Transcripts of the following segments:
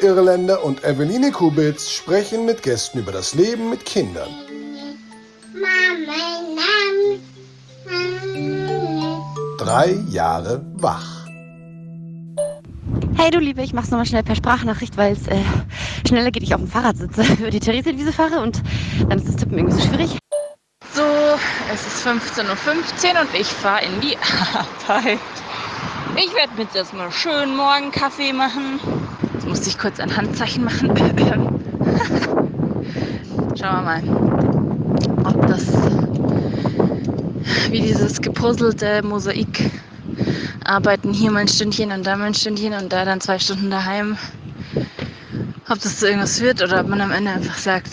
Irländer und Eveline Kubitz sprechen mit Gästen über das Leben mit Kindern. 3 Jahre wach. Hey du Liebe, ich mach's nochmal schnell per Sprachnachricht, weil es schneller geht, ich auf dem Fahrrad sitze, über die Theresienwiese fahre und dann ist das Tippen irgendwie so schwierig. So, es ist 15:15 Uhr und ich fahre in die Arbeit. Ich werde mir jetzt erstmal schön morgen Kaffee machen. Jetzt musste ich kurz ein Handzeichen machen. Schauen wir mal, ob das wie dieses gepuzzelte Mosaik arbeiten, hier mal ein Stündchen und da mal ein Stündchen und da dann 2 Stunden daheim. Ob das zu irgendwas wird oder ob man am Ende einfach sagt,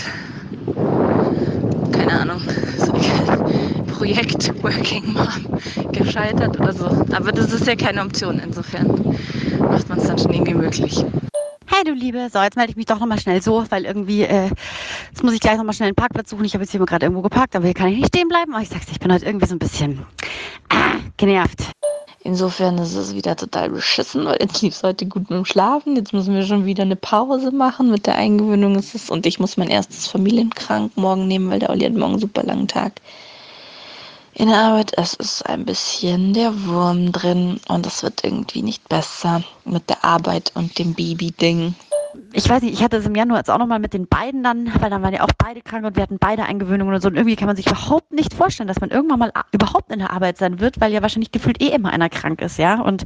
keine Ahnung, so Projekt Working Mom gescheitert oder so. Aber das ist ja keine Option, insofern macht man es dann schon irgendwie möglich. Hey du Liebe, so jetzt melde ich mich doch nochmal schnell so, weil irgendwie, jetzt muss ich gleich nochmal schnell einen Parkplatz suchen. Ich habe jetzt hier gerade irgendwo geparkt, aber hier kann ich nicht stehen bleiben. Aber ich sag's dir, ich bin heute irgendwie so ein bisschen genervt. Insofern ist es wieder total beschissen, weil jetzt lief es heute gut mit dem Schlafen. Jetzt müssen wir schon wieder eine Pause machen mit der Eingewöhnung. Und ich muss mein erstes Familienkrank morgen nehmen, weil der Olli hat morgen einen super langen Tag in der Arbeit. Es ist ein bisschen der Wurm drin und es wird irgendwie nicht besser mit der Arbeit und dem Baby-Ding. Ich weiß nicht, ich hatte es im Januar jetzt auch nochmal mit den beiden dann, weil dann waren ja auch beide krank und wir hatten beide Eingewöhnungen und so. Und irgendwie kann man sich überhaupt nicht vorstellen, dass man irgendwann mal überhaupt in der Arbeit sein wird, weil ja wahrscheinlich gefühlt immer einer krank ist, ja. Und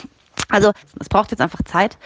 also es braucht jetzt einfach Zeit.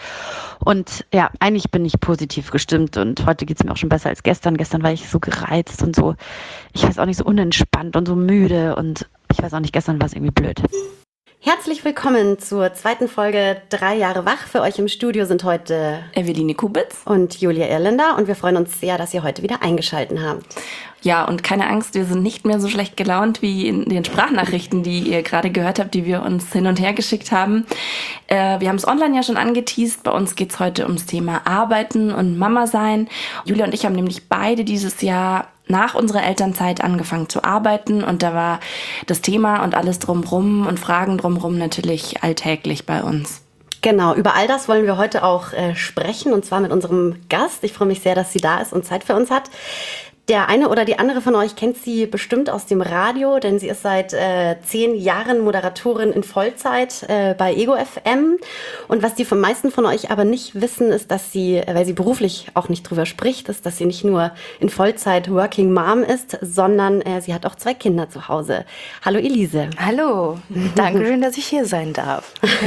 Und ja, eigentlich bin ich positiv gestimmt und heute geht es mir auch schon besser als gestern. Gestern war ich so gereizt und so, ich weiß auch nicht, so unentspannt und so müde und ich weiß auch nicht, gestern war es irgendwie blöd. Herzlich willkommen zur 2. Folge 3 Jahre wach. Für euch im Studio sind heute Eveline Kubitz und Julia Irländer und wir freuen uns sehr, dass ihr heute wieder eingeschaltet habt. Ja, und keine Angst, wir sind nicht mehr so schlecht gelaunt wie in den Sprachnachrichten, die ihr gerade gehört habt, die wir uns hin und her geschickt haben. Wir haben es online ja schon angeteast. Bei uns geht es heute ums Thema Arbeiten und Mama sein. Julia und ich haben nämlich beide dieses Jahr nach unserer Elternzeit angefangen zu arbeiten und da war das Thema und alles drumrum und Fragen drumrum natürlich alltäglich bei uns. Genau, über all das wollen wir heute auch sprechen und zwar mit unserem Gast. Ich freue mich sehr, dass sie da ist und Zeit für uns hat. Der eine oder die andere von euch kennt sie bestimmt aus dem Radio, denn sie ist seit 10 Jahren Moderatorin in Vollzeit bei Ego FM. Und was die meisten von euch aber nicht wissen, ist, dass sie, weil sie beruflich auch nicht drüber spricht, ist, dass sie nicht nur in Vollzeit Working Mom ist, sondern sie hat auch 2 Kinder zu Hause. Hallo Elise. Hallo, danke schön, dass ich hier sein darf.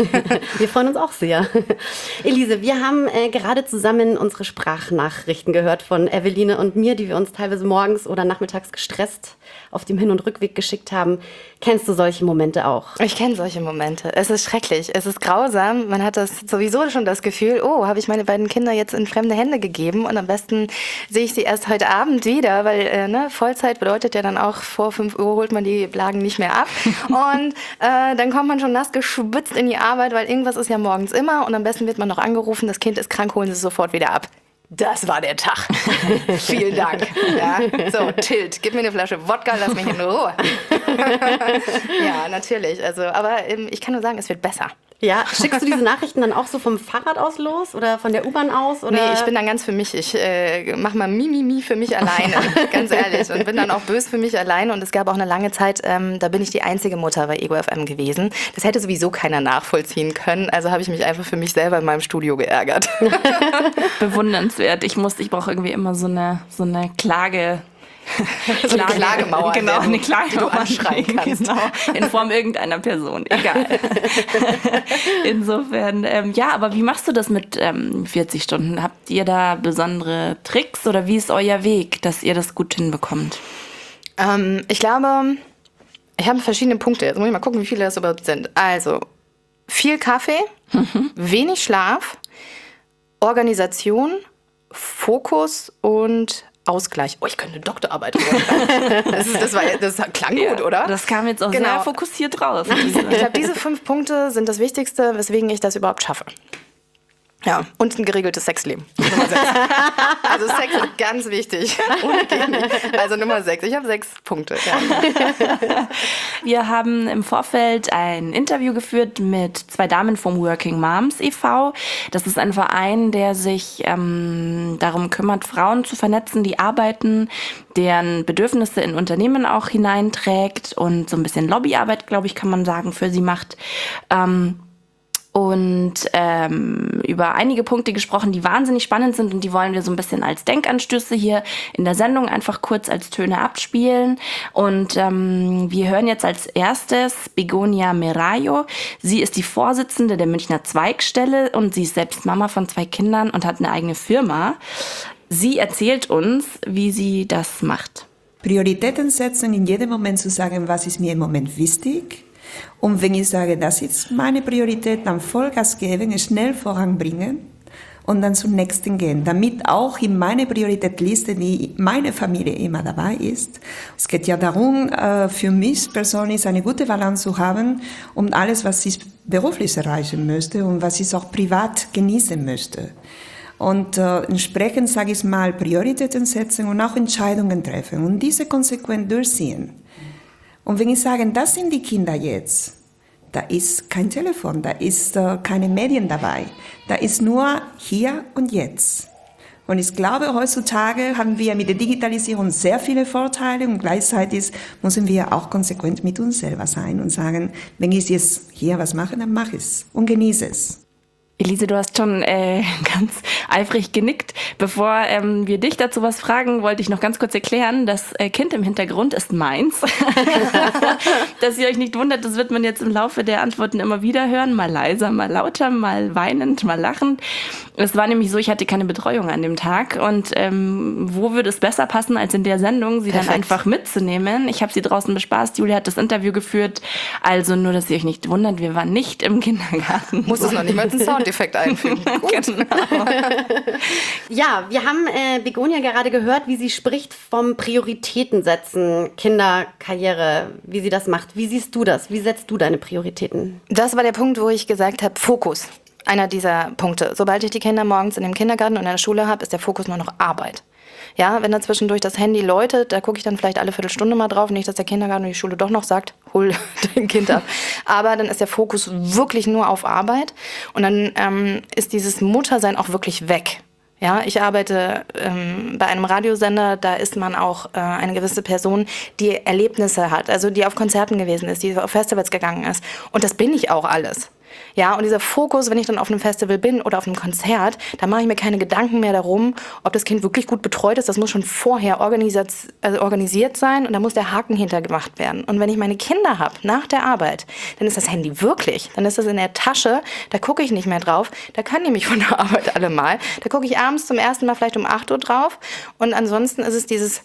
Wir freuen uns auch sehr. Elise, wir haben gerade zusammen unsere Sprachnachrichten gehört von Eveline und mir, die wir uns teilweise morgens oder nachmittags gestresst auf dem Hin- und Rückweg geschickt haben. Kennst du solche Momente auch? Ich kenne solche Momente. Es ist schrecklich, es ist grausam. Man hat das sowieso schon das Gefühl, oh, habe ich meine beiden Kinder jetzt in fremde Hände gegeben und am besten sehe ich sie erst heute Abend wieder, weil Vollzeit bedeutet ja dann auch, vor 5 Uhr holt man die Lagen nicht mehr ab und dann kommt man schon nass geschwitzt in die Arbeit, weil irgendwas ist ja morgens immer und am besten wird man noch angerufen, das Kind ist krank, holen Sie es sofort wieder ab. Das war der Tag. Vielen Dank. Ja, so, Tilt, gib mir eine Flasche Wodka, lass mich in Ruhe. Ja, natürlich. Also, aber ich kann nur sagen, es wird besser. Ja, schickst du diese Nachrichten dann auch so vom Fahrrad aus los oder von der U-Bahn aus? Oder? Nee, ich bin dann ganz für mich. Ich mache mal Mimimi für mich alleine, ganz ehrlich. Und bin dann auch böse für mich alleine. Und es gab auch eine lange Zeit, da bin ich die einzige Mutter bei Ego FM gewesen. Das hätte sowieso keiner nachvollziehen können. Also habe ich mich einfach für mich selber in meinem Studio geärgert. Bewundernswert. Ich brauche irgendwie immer so eine Klage. So eine Klagemauer. Genau, eine Klagemauer, die du anschreien kannst. Genau, in Form irgendeiner Person, egal. Insofern, ja, aber wie machst du das mit 40 Stunden? Habt ihr da besondere Tricks oder wie ist euer Weg, dass ihr das gut hinbekommt? Ich glaube, ich habe verschiedene Punkte. Jetzt muss ich mal gucken, wie viele das überhaupt sind. Also, viel Kaffee, wenig Schlaf, Organisation, Fokus und Ausgleich. Oh, ich könnte eine Doktorarbeit machen. Das klang gut, oder? Das kam jetzt auch sehr fokussiert raus. Ich glaube, diese 5 Punkte sind das Wichtigste, weswegen ich das überhaupt schaffe. Ja, und ein geregeltes Sexleben. Nummer 6. Also Sex ist ganz wichtig. Ohne geht nicht. Also Nummer 6. Ich habe 6 Punkte. Ja. Wir haben im Vorfeld ein Interview geführt mit 2 Damen vom Working Moms e.V. Das ist ein Verein, der sich darum kümmert, Frauen zu vernetzen, die arbeiten, deren Bedürfnisse in Unternehmen auch hineinträgt und so ein bisschen Lobbyarbeit, glaube ich, kann man sagen, für sie macht. Und über einige Punkte gesprochen, die wahnsinnig spannend sind und die wollen wir so ein bisschen als Denkanstöße hier in der Sendung einfach kurz als Töne abspielen. Und wir hören jetzt als erstes Begonia Merayo. Sie ist die Vorsitzende der Münchner Zweigstelle und sie ist selbst Mama von 2 Kindern und hat eine eigene Firma. Sie erzählt uns, wie sie das macht. Prioritäten setzen, in jedem Moment zu sagen, was ist mir im Moment wichtig. Und wenn ich sage, das ist meine Priorität, dann Vollgas geben, schnell voranbringen und dann zum nächsten gehen, damit auch in meine Prioritätliste, die meine Familie immer dabei ist. Es geht ja darum, für mich persönlich eine gute Balance zu haben, um alles, was ich beruflich erreichen möchte und was ich auch privat genießen möchte. Und entsprechend, sage ich mal, Prioritäten setzen und auch Entscheidungen treffen und diese konsequent durchziehen. Und wenn ich sage, das sind die Kinder jetzt, da ist kein Telefon, da ist keine Medien dabei, da ist nur hier und jetzt. Und ich glaube, heutzutage haben wir mit der Digitalisierung sehr viele Vorteile und gleichzeitig müssen wir auch konsequent mit uns selber sein und sagen, wenn ich jetzt hier was mache, dann mache ich es und genieße es. Elise, du hast schon ganz eifrig genickt. Bevor wir dich dazu was fragen, wollte ich noch ganz kurz erklären, das Kind im Hintergrund ist meins. Dass ihr euch nicht wundert, das wird man jetzt im Laufe der Antworten immer wieder hören. Mal leiser, mal lauter, mal weinend, mal lachend. Es war nämlich so, ich hatte keine Betreuung an dem Tag. Und wo würde es besser passen, als in der Sendung, sie dann einfach mitzunehmen? Ich habe sie draußen bespaßt. Julia hat das Interview geführt. Also nur, dass ihr euch nicht wundert, wir waren nicht im Kindergarten. Muss es noch nicht mal einen Soundeffekt einfügen. Gut. Genau. Ja, wir haben Begonia gerade gehört, wie sie spricht vom Prioritäten setzen, Kinder, Karriere, wie sie das macht. Wie siehst du das? Wie setzt du deine Prioritäten? Das war der Punkt, wo ich gesagt habe, Fokus. Einer dieser Punkte. Sobald ich die Kinder morgens in dem Kindergarten und in der Schule habe, ist der Fokus nur noch Arbeit. Ja, wenn da zwischendurch das Handy läutet, da gucke ich dann vielleicht alle Viertelstunde mal drauf. Nicht, dass der Kindergarten und die Schule doch noch sagt, hol dein Kind ab. Aber dann ist der Fokus wirklich nur auf Arbeit. Und dann ist dieses Muttersein auch wirklich weg. Ja, ich arbeite bei einem Radiosender, da ist man auch eine gewisse Person, die Erlebnisse hat, also die auf Konzerten gewesen ist, die auf Festivals gegangen ist. Und das bin ich auch alles. Ja, und dieser Fokus, wenn ich dann auf einem Festival bin oder auf einem Konzert, da mache ich mir keine Gedanken mehr darum, ob das Kind wirklich gut betreut ist. Das muss schon vorher organisiert sein und da muss der Haken hintergemacht werden. Und wenn ich meine Kinder habe nach der Arbeit, dann ist das Handy wirklich, dann ist das in der Tasche, da gucke ich nicht mehr drauf, da können die mich von der Arbeit alle mal. Da gucke ich abends zum ersten Mal vielleicht um 8 Uhr drauf und ansonsten ist es dieses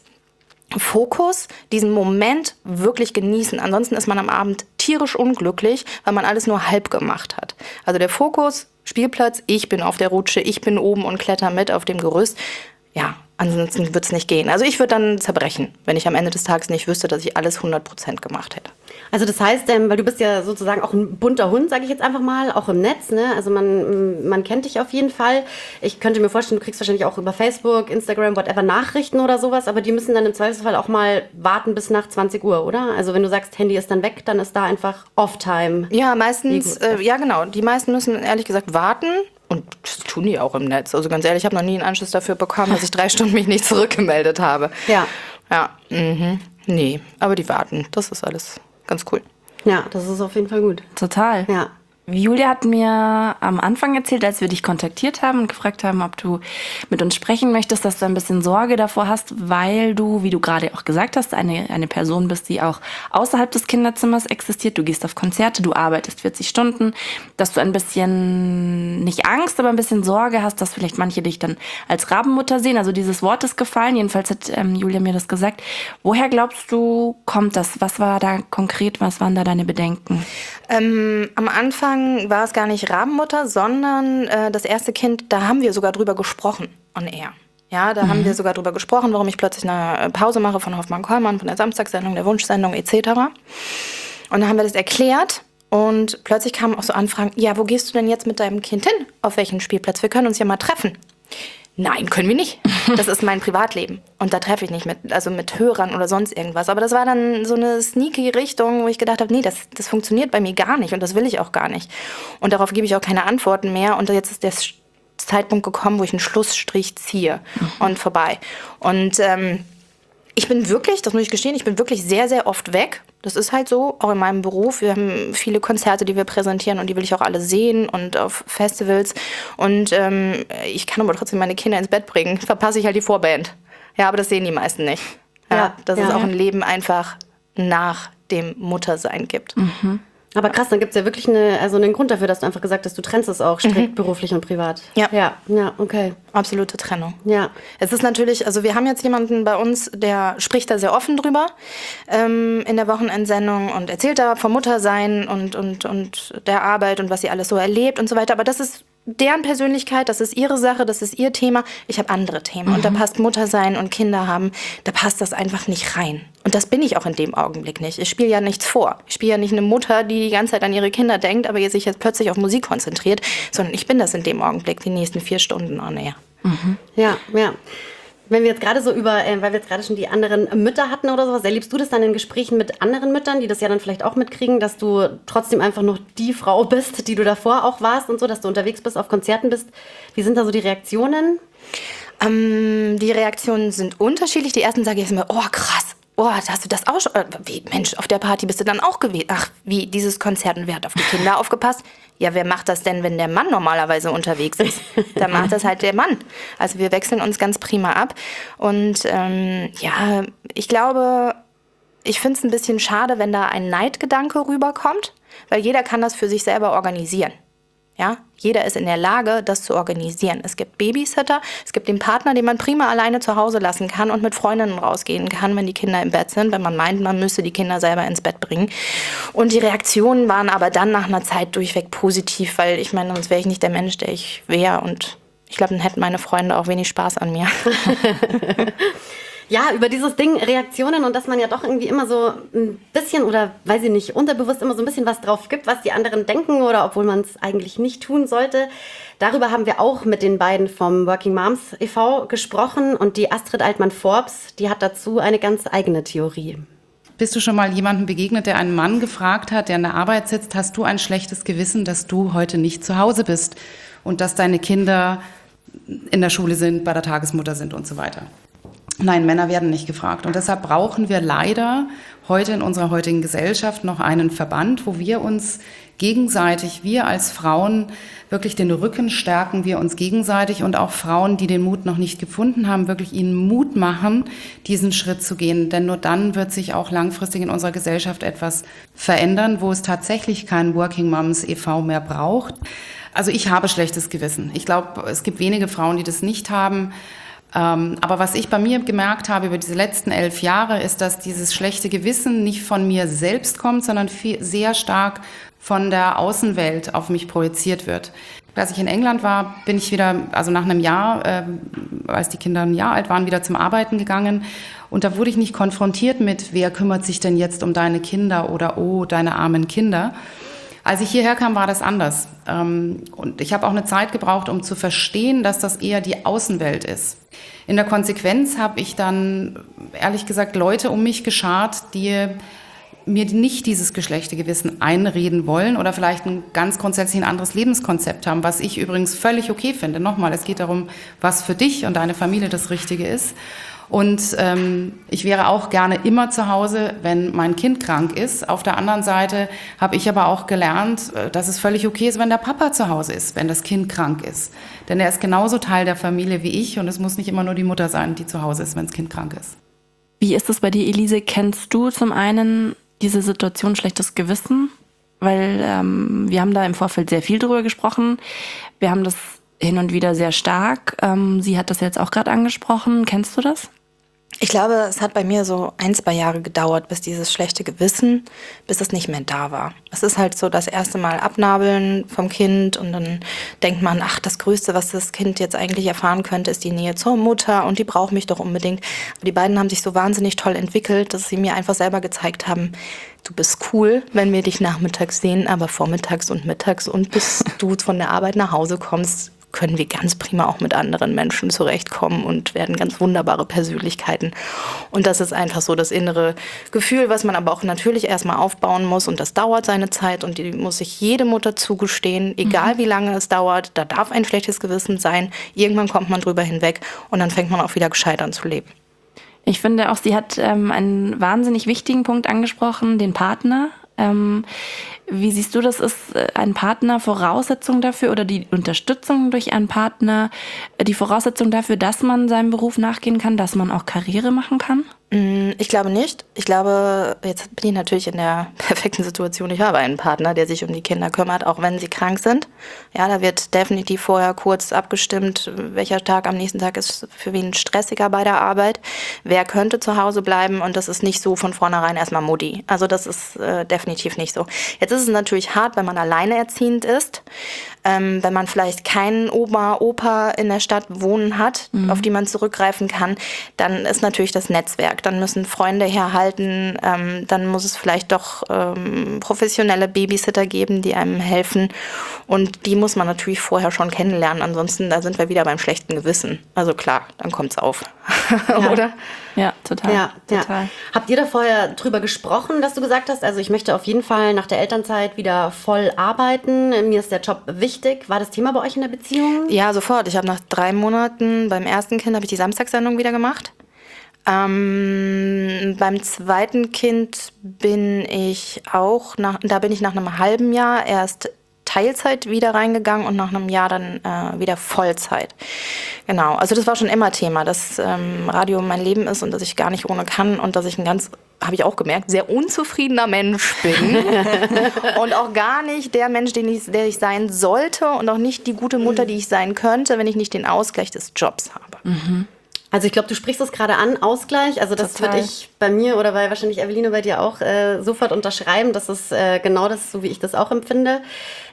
Fokus, diesen Moment wirklich genießen. Ansonsten ist man am Abend tierisch unglücklich, weil man alles nur halb gemacht hat. Also der Fokus, Spielplatz, ich bin auf der Rutsche, ich bin oben und kletter mit auf dem Gerüst. Ja, ansonsten wird es nicht gehen. Also ich würde dann zerbrechen, wenn ich am Ende des Tages nicht wüsste, dass ich alles 100% gemacht hätte. Also das heißt, weil du bist ja sozusagen auch ein bunter Hund, sage ich jetzt einfach mal, auch im Netz, ne? Also man kennt dich auf jeden Fall. Ich könnte mir vorstellen, du kriegst wahrscheinlich auch über Facebook, Instagram, whatever Nachrichten oder sowas, aber die müssen dann im Zweifelsfall auch mal warten bis nach 20 Uhr, oder? Also wenn du sagst, Handy ist dann weg, dann ist da einfach Off-Time. Ja, meistens, ja genau. Die meisten müssen ehrlich gesagt warten. Und das tun die auch im Netz. Also ganz ehrlich, ich habe noch nie einen Anschluss dafür bekommen, dass ich 3 Stunden mich nicht zurückgemeldet habe. Ja. Ja, nee, aber die warten. Das ist alles ganz cool. Ja, das ist auf jeden Fall gut. Total. Ja. Julia hat mir am Anfang erzählt, als wir dich kontaktiert haben und gefragt haben, ob du mit uns sprechen möchtest, dass du ein bisschen Sorge davor hast, weil du, wie du gerade auch gesagt hast, eine Person bist, die auch außerhalb des Kinderzimmers existiert. Du gehst auf Konzerte, du arbeitest 40 Stunden, dass du ein bisschen, nicht Angst, aber ein bisschen Sorge hast, dass vielleicht manche dich dann als Rabenmutter sehen. Also dieses Wort ist gefallen, jedenfalls hat Julia mir das gesagt. Woher glaubst du, kommt das? Was war da konkret, was waren da deine Bedenken? Am Anfang war es gar nicht Rabenmutter, sondern das erste Kind, da haben wir sogar drüber gesprochen, on air. Ja, da haben wir sogar drüber gesprochen, warum ich plötzlich eine Pause mache von Hoffmann-Kollmann, von der Samstagssendung, der Wunschsendung etc. Und dann haben wir das erklärt Und plötzlich kamen auch so Anfragen, ja, wo gehst du denn jetzt mit deinem Kind hin? Auf welchen Spielplatz? Wir können uns ja mal treffen. Nein, können wir nicht. Das ist mein Privatleben. Und da treffe ich nicht mit Hörern oder sonst irgendwas. Aber das war dann so eine sneaky Richtung, wo ich gedacht habe, nee, das funktioniert bei mir gar nicht und das will ich auch gar nicht. Und darauf gebe ich auch keine Antworten mehr. Und jetzt ist der Zeitpunkt gekommen, wo ich einen Schlussstrich ziehe und vorbei. Und ich bin wirklich, das muss ich gestehen, ich bin wirklich sehr, sehr oft weg. Das ist halt so, auch in meinem Beruf. Wir haben viele Konzerte, die wir präsentieren und die will ich auch alle sehen und auf Festivals. Und ich kann aber trotzdem meine Kinder ins Bett bringen. Verpasse ich halt die Vorband. Ja, aber das sehen die meisten nicht. Ja, dass es auch ein Leben einfach nach dem Muttersein gibt. Aber krass, dann gibt es ja wirklich einen Grund dafür, dass du einfach gesagt hast, du trennst es auch strikt beruflich und privat. Ja, okay. Absolute Trennung. Ja. Es ist natürlich, also wir haben jetzt jemanden bei uns, der spricht da sehr offen drüber in der Wochenendsendung und erzählt da vom Muttersein und der Arbeit und was sie alles so erlebt und so weiter. Aber das ist deren Persönlichkeit, das ist ihre Sache, das ist ihr Thema. Ich habe andere Themen und da passt Muttersein und Kinder haben, da passt das einfach nicht rein. Und das bin ich auch in dem Augenblick nicht. Ich spiele ja nichts vor. Ich spiele ja nicht eine Mutter, die ganze Zeit an ihre Kinder denkt, aber sich jetzt plötzlich auf Musik konzentriert, sondern ich bin das in dem Augenblick, die nächsten 4 Stunden on air. Ja. Wenn wir jetzt gerade so weil wir jetzt gerade schon die anderen Mütter hatten oder sowas, erlebst du das dann in Gesprächen mit anderen Müttern, die das ja dann vielleicht auch mitkriegen, dass du trotzdem einfach noch die Frau bist, die du davor auch warst und so, dass du unterwegs bist, auf Konzerten bist? Wie sind da so die Reaktionen? Die Reaktionen sind unterschiedlich. Die ersten sage ich immer, oh krass. Oh, hast du das auch schon? Wie, Mensch, auf der Party bist du dann auch gewesen? Ach, wie, dieses Konzert und wer hat auf die Kinder aufgepasst? Ja, wer macht das denn, wenn der Mann normalerweise unterwegs ist? Dann macht das halt der Mann. Also wir wechseln uns ganz prima ab. Und ich glaube, ich finde es ein bisschen schade, wenn da ein Neidgedanke rüberkommt, weil jeder kann das für sich selber organisieren. Ja, jeder ist in der Lage, das zu organisieren. Es gibt Babysitter, es gibt den Partner, den man prima alleine zu Hause lassen kann und mit Freundinnen rausgehen kann, wenn die Kinder im Bett sind, wenn man meint, man müsse die Kinder selber ins Bett bringen. Und die Reaktionen waren aber dann nach einer Zeit durchweg positiv, weil ich meine, sonst wäre ich nicht der Mensch, der ich wäre. Und ich glaube, dann hätten meine Freunde auch wenig Spaß an mir. Ja, über dieses Ding Reaktionen und dass man ja doch irgendwie immer so ein bisschen oder, weiß ich nicht, unterbewusst immer so ein bisschen was drauf gibt, was die anderen denken oder obwohl man es eigentlich nicht tun sollte. Darüber haben wir auch mit den beiden vom Working Moms e.V. gesprochen und die Astrid Altmann-Forbes, die hat dazu eine ganz eigene Theorie. Bist du schon mal jemandem begegnet, der einen Mann gefragt hat, der in der Arbeit sitzt, hast du ein schlechtes Gewissen, dass du heute nicht zu Hause bist und dass deine Kinder in der Schule sind, bei der Tagesmutter sind und so weiter? Nein, Männer werden nicht gefragt. Und deshalb brauchen wir leider heute in unserer heutigen Gesellschaft noch einen Verband, wo wir uns gegenseitig, wir als Frauen, wirklich den Rücken stärken, wir uns gegenseitig und auch Frauen, die den Mut noch nicht gefunden haben, wirklich ihnen Mut machen, diesen Schritt zu gehen. Denn nur dann wird sich auch langfristig in unserer Gesellschaft etwas verändern, wo es tatsächlich kein Working Moms e.V. mehr braucht. Also ich habe schlechtes Gewissen. Ich glaube, es gibt wenige Frauen, die das nicht haben. Aber was ich bei mir gemerkt habe über diese letzten 11 Jahre, ist, dass dieses schlechte Gewissen nicht von mir selbst kommt, sondern sehr stark von der Außenwelt auf mich projiziert wird. Als ich in England war, bin ich wieder, also nach einem Jahr, als die Kinder ein Jahr alt waren, wieder zum Arbeiten gegangen. Und da wurde ich nicht konfrontiert mit, wer kümmert sich denn jetzt um deine Kinder oder oh, deine armen Kinder. Als ich hierher kam, war das anders. Und ich habe auch eine Zeit gebraucht, um zu verstehen, dass das eher die Außenwelt ist. In der Konsequenz habe ich dann, ehrlich gesagt, Leute um mich geschart, die mir nicht dieses Geschlechtsgewissen einreden wollen oder vielleicht ein ganz grundsätzlich ein anderes Lebenskonzept haben, was ich übrigens völlig okay finde. Nochmal, es geht darum, was für dich und deine Familie das Richtige ist. Und ich wäre auch gerne immer zu Hause, wenn mein Kind krank ist. Auf der anderen Seite habe ich aber auch gelernt, dass es völlig okay ist, wenn der Papa zu Hause ist, wenn das Kind krank ist. Denn er ist genauso Teil der Familie wie ich und es muss nicht immer nur die Mutter sein, die zu Hause ist, wenn das Kind krank ist. Wie ist es bei dir, Elise? Kennst du zum einen diese Situation schlechtes Gewissen? Weil wir haben da im Vorfeld sehr viel drüber gesprochen. Wir haben das hin und wieder sehr stark. Sie hat das jetzt auch gerade angesprochen. Kennst du das? Ich glaube, es hat bei mir so 1-2 Jahre gedauert, bis dieses schlechte Gewissen, bis es nicht mehr da war. Es ist halt so das erste Mal abnabeln vom Kind und dann denkt man, ach, das Größte, was das Kind jetzt eigentlich erfahren könnte, ist die Nähe zur Mutter und die braucht mich doch unbedingt. Aber die beiden haben sich so wahnsinnig toll entwickelt, dass sie mir einfach selber gezeigt haben, du bist cool, wenn wir dich nachmittags sehen, aber vormittags und mittags und bis du von der Arbeit nach Hause kommst, können wir ganz prima auch mit anderen Menschen zurechtkommen und werden ganz wunderbare Persönlichkeiten. Und das ist einfach so das innere Gefühl, was man aber auch natürlich erstmal aufbauen muss. Und das dauert seine Zeit und die muss sich jede Mutter zugestehen, egal wie lange es dauert. Da darf ein schlechtes Gewissen sein. Irgendwann kommt man drüber hinweg und dann fängt man auch wieder gescheit an zu leben. Ich finde auch, sie hat einen wahnsinnig wichtigen Punkt angesprochen, den Partner. Wie siehst du das? Ist ein Partner Voraussetzung dafür oder die Unterstützung durch einen Partner die Voraussetzung dafür, dass man seinem Beruf nachgehen kann, dass man auch Karriere machen kann? Ich glaube nicht. Ich glaube, jetzt bin ich natürlich in der perfekten Situation. Ich habe einen Partner, der sich um die Kinder kümmert, auch wenn sie krank sind. Ja, da wird definitiv vorher kurz abgestimmt, welcher Tag am nächsten Tag ist für wen stressiger bei der Arbeit. Wer könnte zu Hause bleiben und das ist nicht so von vornherein erstmal Mutti. Also das ist definitiv nicht so. Jetzt ist es natürlich hart, wenn man alleinerziehend ist. Wenn man vielleicht keinen Oma, Opa in der Stadt wohnen hat, auf die man zurückgreifen kann, dann ist natürlich das Netzwerk. Dann müssen Freunde herhalten, dann muss es vielleicht doch professionelle Babysitter geben, die einem helfen. Und die muss man natürlich vorher schon kennenlernen. Ansonsten, da sind wir wieder beim schlechten Gewissen. Also klar, dann kommt's auf. Oder? Ja, total. Ja. total. Habt ihr da vorher drüber gesprochen, dass du gesagt hast, also ich möchte auf jeden Fall nach der Elternzeit wieder voll arbeiten, mir ist der Job wichtig. War das Thema bei euch in der Beziehung? Ja, sofort. Ich habe nach 3 Monaten beim ersten Kind habe ich die Samstagssendung wieder gemacht. Beim zweiten Kind bin ich nach einem halben Jahr erst Teilzeit wieder reingegangen und nach einem Jahr dann wieder Vollzeit. Genau, also das war schon immer Thema, dass Radio mein Leben ist und dass ich gar nicht ohne kann und dass ich habe ich auch gemerkt, sehr unzufriedener Mensch bin und auch gar nicht der Mensch, der ich sein sollte und auch nicht die gute Mutter, die ich sein könnte, wenn ich nicht den Ausgleich des Jobs habe. Also ich glaube, du sprichst es gerade an, Ausgleich. Also das würde ich bei mir oder bei wahrscheinlich Eveline bei dir auch sofort unterschreiben. Das ist genau das, so wie ich das auch empfinde.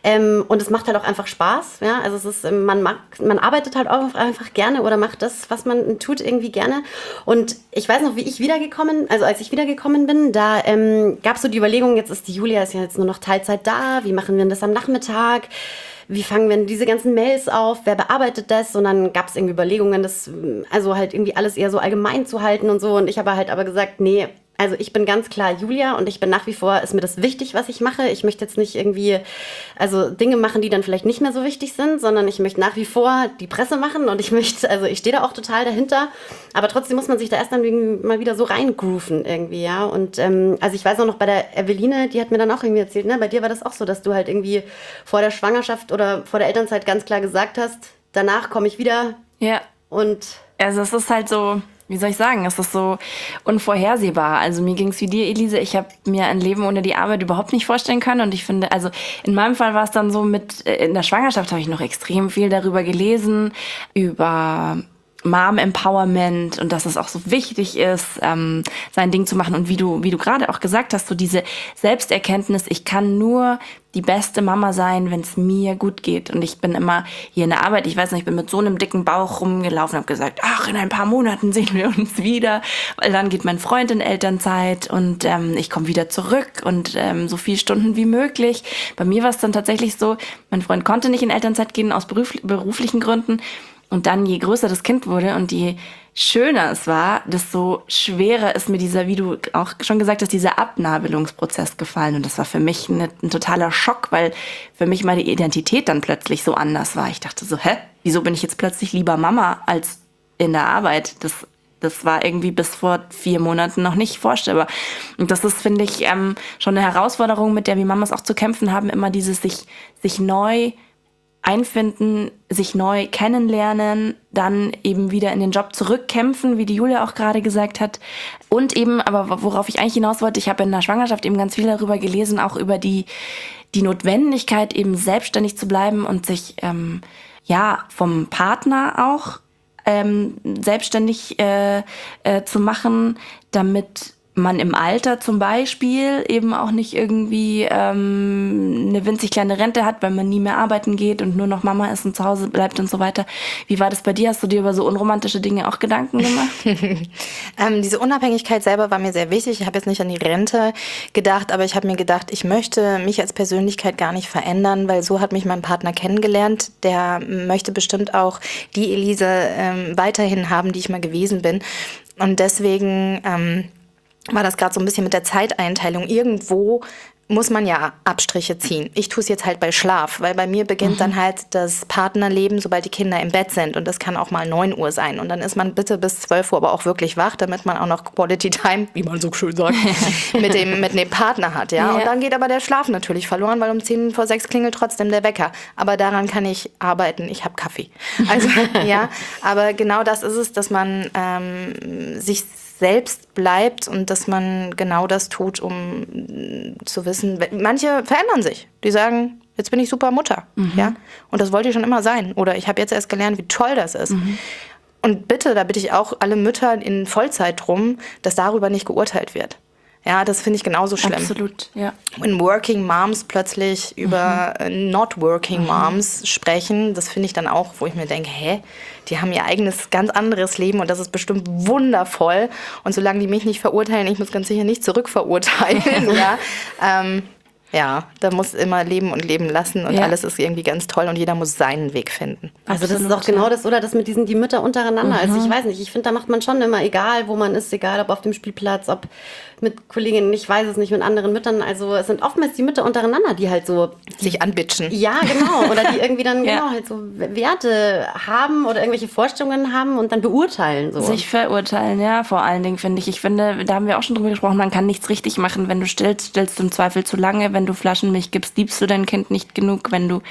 Und es macht halt auch einfach Spaß. Ja? Also es ist, man arbeitet halt auch einfach gerne oder macht das, was man tut, irgendwie gerne. Und ich weiß noch, wie ich als ich wiedergekommen bin, da gab es so die Überlegung, jetzt ist die Julia ist ja jetzt nur noch Teilzeit da. Wie machen wir das am Nachmittag? Wie fangen wir denn diese ganzen Mails auf? Wer bearbeitet das? Und dann gab es irgendwie Überlegungen, das also halt irgendwie alles eher so allgemein zu halten und so. Und ich habe halt aber gesagt, nee, also ich bin ganz klar Julia und ich bin nach wie vor, ist mir das wichtig, was ich mache. Ich möchte jetzt nicht irgendwie, also Dinge machen, die dann vielleicht nicht mehr so wichtig sind, sondern ich möchte nach wie vor die Presse machen und ich stehe da auch total dahinter. Aber trotzdem muss man sich da erst dann irgendwie mal wieder so reingrooven irgendwie, ja. Und also ich weiß auch noch bei der Eveline, die hat mir dann auch irgendwie erzählt, ne, bei dir war das auch so, dass du halt irgendwie vor der Schwangerschaft oder vor der Elternzeit ganz klar gesagt hast, danach komme ich wieder. Ja. Und also es ist halt so, wie soll ich sagen, es ist so unvorhersehbar. Also mir ging es wie dir, Elise. Ich habe mir ein Leben ohne die Arbeit überhaupt nicht vorstellen können. Und ich finde, also in meinem Fall war es dann so in der Schwangerschaft habe ich noch extrem viel darüber gelesen, über Mom-Empowerment und dass es auch so wichtig ist, sein Ding zu machen. Und wie du gerade auch gesagt hast, so diese Selbsterkenntnis, ich kann nur die beste Mama sein, wenn es mir gut geht. Und ich bin immer hier in der Arbeit, ich weiß nicht, ich bin mit so einem dicken Bauch rumgelaufen und habe gesagt, ach, in ein paar Monaten sehen wir uns wieder, weil dann geht mein Freund in Elternzeit und ich komme wieder zurück und so viele Stunden wie möglich. Bei mir war es dann tatsächlich so, mein Freund konnte nicht in Elternzeit gehen aus beruflichen Gründen. Und dann, je größer das Kind wurde und je schöner es war, desto schwerer ist mir wie du auch schon gesagt hast, dieser Abnabelungsprozess gefallen. Und das war für mich ein totaler Schock, weil für mich meine Identität dann plötzlich so anders war. Ich dachte so, wieso bin ich jetzt plötzlich lieber Mama als in der Arbeit? Das war irgendwie bis vor 4 Monaten noch nicht vorstellbar. Und das ist, finde ich, schon eine Herausforderung, mit der wir Mamas auch zu kämpfen haben, immer dieses sich neu einfinden, sich neu kennenlernen, dann eben wieder in den Job zurückkämpfen, wie die Julia auch gerade gesagt hat. Und eben, aber worauf ich eigentlich hinaus wollte, ich habe in der Schwangerschaft eben ganz viel darüber gelesen, auch über die Notwendigkeit, eben selbstständig zu bleiben und sich vom Partner auch selbstständig zu machen, damit man im Alter zum Beispiel eben auch nicht irgendwie eine winzig kleine Rente hat, weil man nie mehr arbeiten geht und nur noch Mama ist und zu Hause bleibt und so weiter. Wie war das bei dir? Hast du dir über so unromantische Dinge auch Gedanken gemacht? Diese Unabhängigkeit selber war mir sehr wichtig. Ich habe jetzt nicht an die Rente gedacht, aber ich habe mir gedacht, ich möchte mich als Persönlichkeit gar nicht verändern, weil so hat mich mein Partner kennengelernt. Der möchte bestimmt auch die Elise weiterhin haben, die ich mal gewesen bin. Und deswegen war das gerade so ein bisschen mit der Zeiteinteilung. Irgendwo muss man ja Abstriche ziehen. Ich tue es jetzt halt bei Schlaf, weil bei mir beginnt dann halt das Partnerleben, sobald die Kinder im Bett sind. Und das kann auch mal 9 Uhr sein. Und dann ist man bitte bis 12 Uhr aber auch wirklich wach, damit man auch noch Quality Time, wie man so schön sagt, mit dem Partner hat. Ja? Und dann geht aber der Schlaf natürlich verloren, weil um 10 vor 6 klingelt trotzdem der Wecker. Aber daran kann ich arbeiten. Ich habe Kaffee. Also ja, aber genau das ist es, dass man sich selbst bleibt und dass man genau das tut, um zu wissen, manche verändern sich. Die sagen, jetzt bin ich super Mutter. Ja? Und das wollte ich schon immer sein. Oder ich habe jetzt erst gelernt, wie toll das ist. Und bitte, da bitte ich auch alle Mütter in Vollzeit drum, dass darüber nicht geurteilt wird. Ja, das finde ich genauso schlimm. Absolut, ja. Wenn Working Moms plötzlich über Not Working Moms sprechen, das finde ich dann auch, wo ich mir denke, die haben ihr eigenes, ganz anderes Leben und das ist bestimmt wundervoll. Und solange die mich nicht verurteilen, ich muss ganz sicher nicht zurückverurteilen. Ja, da muss immer leben und leben lassen und alles ist irgendwie ganz toll und jeder muss seinen Weg finden. Also das ist auch genau das, oder das mit die Mütter untereinander. Also ich weiß nicht, ich finde, da macht man schon immer, egal wo man ist, egal ob auf dem Spielplatz, ob mit Kolleginnen, ich weiß es nicht, mit anderen Müttern. Also es sind oftmals die Mütter untereinander, die halt so sich anbitschen. Ja, genau. Oder die irgendwie dann genau halt so Werte haben oder irgendwelche Vorstellungen haben und dann beurteilen. So. Sich verurteilen, ja, vor allen Dingen finde ich. Ich finde, da haben wir auch schon drüber gesprochen, man kann nichts richtig machen. Wenn du stillst du im Zweifel zu lange. Wenn du Flaschenmilch gibst, liebst du dein Kind nicht genug. Wenn du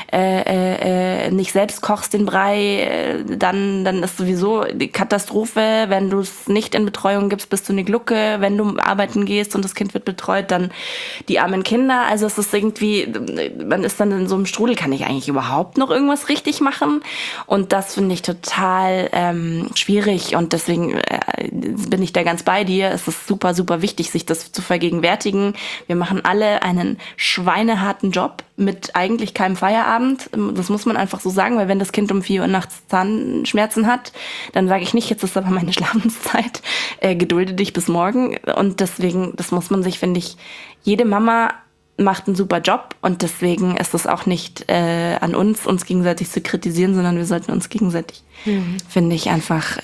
nicht selbst kochst den Brei, dann ist sowieso die Katastrophe. Wenn du es nicht in Betreuung gibst, bist du eine Glucke. Wenn du arbeiten gehst und das Kind wird betreut, dann die armen Kinder. Also es ist irgendwie, man ist dann in so einem Strudel, kann ich eigentlich überhaupt noch irgendwas richtig machen? Und das finde ich total schwierig und deswegen bin ich da ganz bei dir. Es ist super, super wichtig, sich das zu vergegenwärtigen. Wir machen alle einen schweineharten Job mit eigentlich keinem Feierabend. Das muss man einfach so sagen, weil wenn das Kind um 4 Uhr nachts Zahnschmerzen hat, dann sage ich nicht, jetzt ist aber meine Schlafenszeit, gedulde dich bis morgen. Und deswegen, das muss man sich, finde ich, jede Mama macht einen super Job und deswegen ist es auch nicht an uns gegenseitig zu kritisieren, sondern wir sollten uns gegenseitig, finde ich, einfach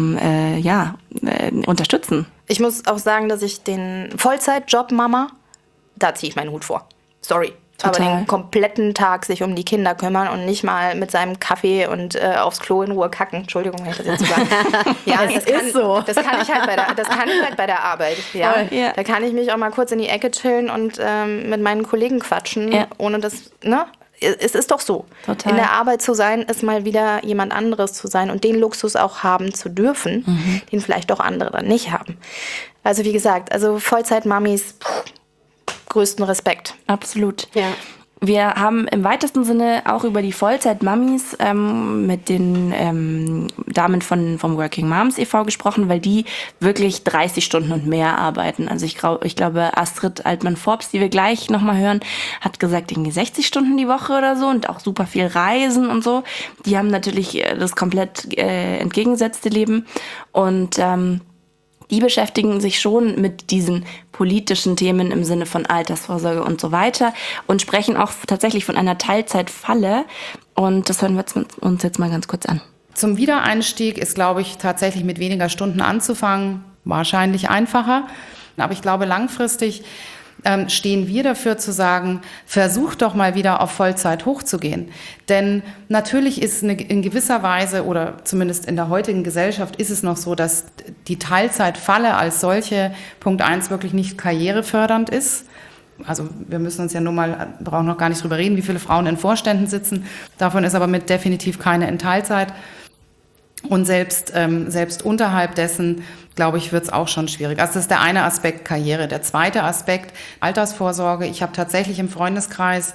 unterstützen. Ich muss auch sagen, dass ich den Vollzeitjob Mama, da ziehe ich meinen Hut vor. Sorry. Total. Aber den kompletten Tag sich um die Kinder kümmern und nicht mal mit seinem Kaffee und aufs Klo in Ruhe kacken. Entschuldigung, wenn ich das jetzt so sage. Ja, das ist so. Das kann ich halt bei der Arbeit. Ja. Ja. Da kann ich mich auch mal kurz in die Ecke chillen und mit meinen Kollegen quatschen, ohne das, ne? Es ist doch so. Total. In der Arbeit zu sein, ist mal wieder jemand anderes zu sein und den Luxus auch haben zu dürfen, den vielleicht auch andere dann nicht haben. Also wie gesagt, Vollzeit-Mamis, größten Respekt. Absolut. Ja. Wir haben im weitesten Sinne auch über die Vollzeit-Mamis mit den Damen vom Working Moms e.V. gesprochen, weil die wirklich 30 Stunden und mehr arbeiten. Also ich glaube, Astrid Altmann-Forbes, die wir gleich nochmal hören, hat gesagt, irgendwie 60 Stunden die Woche oder so und auch super viel Reisen und so. Die haben natürlich das komplett entgegengesetzte Leben und die beschäftigen sich schon mit diesen politischen Themen im Sinne von Altersvorsorge und so weiter und sprechen auch tatsächlich von einer Teilzeitfalle. Und das hören wir uns jetzt mal ganz kurz an. Zum Wiedereinstieg ist, glaube ich, tatsächlich mit weniger Stunden anzufangen, wahrscheinlich einfacher. Aber ich glaube, langfristig stehen wir dafür zu sagen, versucht doch mal wieder auf Vollzeit hochzugehen. Denn natürlich ist in gewisser Weise oder zumindest in der heutigen Gesellschaft ist es noch so, dass die Teilzeitfalle als solche, Punkt 1, wirklich nicht karrierefördernd ist. Also wir müssen uns ja brauchen noch gar nicht drüber reden, wie viele Frauen in Vorständen sitzen. Davon ist aber mit definitiv keine in Teilzeit. Und selbst unterhalb dessen, glaube ich, wird es auch schon schwierig. Also das ist der eine Aspekt Karriere. Der zweite Aspekt Altersvorsorge. Ich habe tatsächlich im Freundeskreis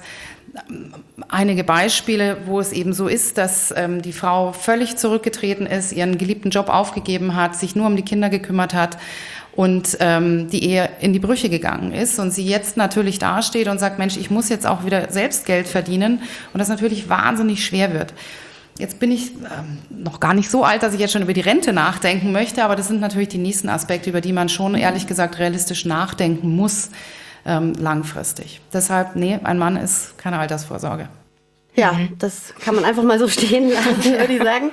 einige Beispiele, wo es eben so ist, dass die Frau völlig zurückgetreten ist, ihren geliebten Job aufgegeben hat, sich nur um die Kinder gekümmert hat und die Ehe in die Brüche gegangen ist und sie jetzt natürlich dasteht und sagt, Mensch, ich muss jetzt auch wieder selbst Geld verdienen und das natürlich wahnsinnig schwer wird. Jetzt bin ich noch gar nicht so alt, dass ich jetzt schon über die Rente nachdenken möchte, aber das sind natürlich die nächsten Aspekte, über die man schon ehrlich gesagt realistisch nachdenken muss, langfristig. Deshalb, nee, ein Mann ist keine Altersvorsorge. Ja, das kann man einfach mal so stehen lassen, würde ich sagen.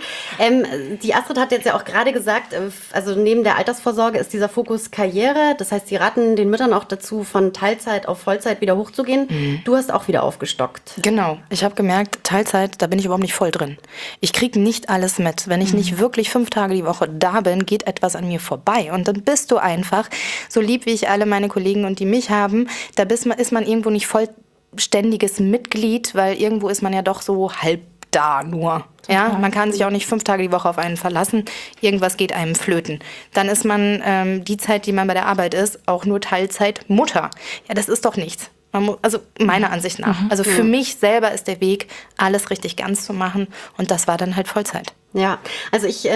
Die Astrid hat jetzt ja auch gerade gesagt, also neben der Altersvorsorge ist dieser Fokus Karriere. Das heißt, sie raten den Müttern auch dazu, von Teilzeit auf Vollzeit wieder hochzugehen. Du hast auch wieder aufgestockt. Genau. Ich habe gemerkt, Teilzeit, da bin ich überhaupt nicht voll drin. Ich kriege nicht alles mit. Wenn ich nicht wirklich 5 Tage die Woche da bin, geht etwas an mir vorbei. Und dann bist du einfach, so lieb wie ich alle meine Kollegen und die mich haben, da ist man irgendwo nicht vollständiges Mitglied, weil irgendwo ist man ja doch so halb da nur. Ja, man kann sich auch nicht 5 Tage die Woche auf einen verlassen. Irgendwas geht einem flöten. Dann ist man die Zeit, die man bei der Arbeit ist, auch nur Teilzeit Mutter. Ja, das ist doch nichts. Also meiner Ansicht nach. Also für mich selber ist der Weg, alles richtig ganz zu machen. Und das war dann halt Vollzeit. Ja, also ich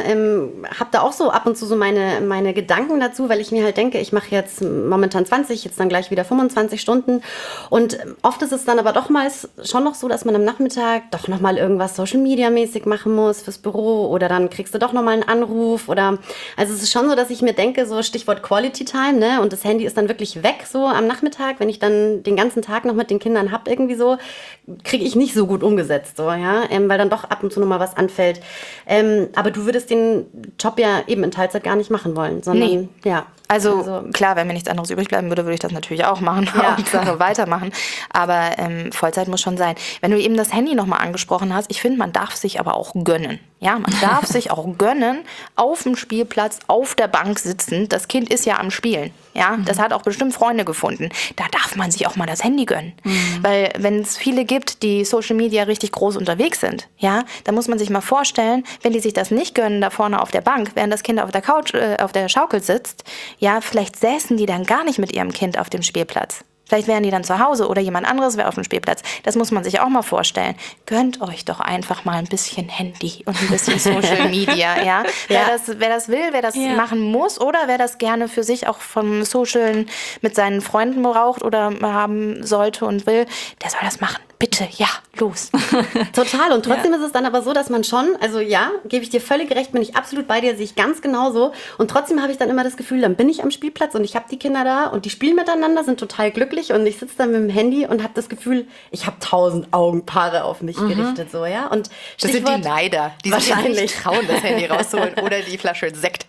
habe da auch so ab und zu so meine Gedanken dazu, weil ich mir halt denke, ich mache jetzt momentan 20, jetzt dann gleich wieder 25 Stunden und oft ist es dann aber doch mal schon noch so, dass man am Nachmittag doch nochmal irgendwas Social-Media-mäßig machen muss fürs Büro oder dann kriegst du doch nochmal einen Anruf oder, also es ist schon so, dass ich mir denke, so Stichwort Quality Time, ne, und das Handy ist dann wirklich weg so am Nachmittag, wenn ich dann den ganzen Tag noch mit den Kindern hab irgendwie so, kriege ich nicht so gut umgesetzt, so, ja, weil dann doch ab und zu nochmal was anfällt. Aber du würdest den Job ja eben in Teilzeit gar nicht machen wollen, sondern ja. Also klar, wenn mir nichts anderes übrig bleiben würde, würde ich das natürlich auch machen und Sache weitermachen. Aber Vollzeit muss schon sein. Wenn du eben das Handy nochmal angesprochen hast, ich finde, man darf sich aber auch gönnen. Ja, man darf sich auch gönnen, auf dem Spielplatz, auf der Bank sitzen. Das Kind ist ja am Spielen. Ja, das hat auch bestimmt Freunde gefunden. Da darf man sich auch mal das Handy gönnen. Weil wenn es viele gibt, die Social Media richtig groß unterwegs sind, ja, dann muss man sich mal vorstellen, wenn die sich das nicht gönnen, da vorne auf der Bank, während das Kind auf der Couch, auf der Schaukel sitzt, ja, vielleicht säßen die dann gar nicht mit ihrem Kind auf dem Spielplatz. Vielleicht wären die dann zu Hause oder jemand anderes wäre auf dem Spielplatz. Das muss man sich auch mal vorstellen. Gönnt euch doch einfach mal ein bisschen Handy und ein bisschen Social Media, ja. Wer das will, wer das machen muss oder wer das gerne für sich auch vom Socialen mit seinen Freunden braucht oder haben sollte und will, der soll das machen. Bitte, ja, los. Total. Und trotzdem ist es dann aber so, dass man schon, also ja, gebe ich dir völlig recht, bin ich absolut bei dir, sehe ich ganz genauso. Und trotzdem habe ich dann immer das Gefühl, dann bin ich am Spielplatz und ich habe die Kinder da und die spielen miteinander, sind total glücklich und ich sitze dann mit dem Handy und habe das Gefühl, ich habe 1000 Augenpaare auf mich gerichtet, so, ja. Und das sind die Neider, die wahrscheinlich sich nicht trauen, das Handy rauszuholen oder die Flasche Sekt.